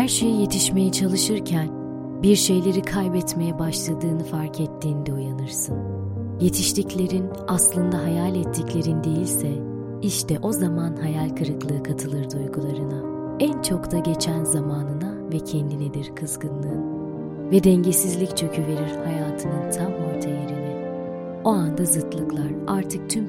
her şeye yetişmeye çalışırken bir şeyleri kaybetmeye başladığını fark ettiğinde uyanırsın. Yetiştiklerin aslında hayal ettiklerin değilse, işte o zaman hayal kırıklığı katılır duygularına. En çok da geçen zamanına ve kendinedir kızgınlığın. Ve dengesizlik çöküverir hayatının tam orta yerine. O anda zıtlıklar artık tüm